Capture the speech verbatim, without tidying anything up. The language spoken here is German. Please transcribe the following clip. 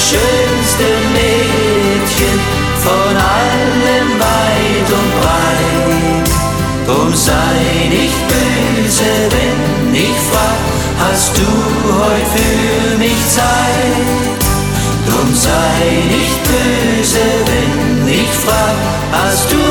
schönste Mädchen von allem weit und breit. Drum sei nicht böse, wenn ich frag, hast du heut für mich Zeit? Drum sei nicht böse, wenn ich frag, hast du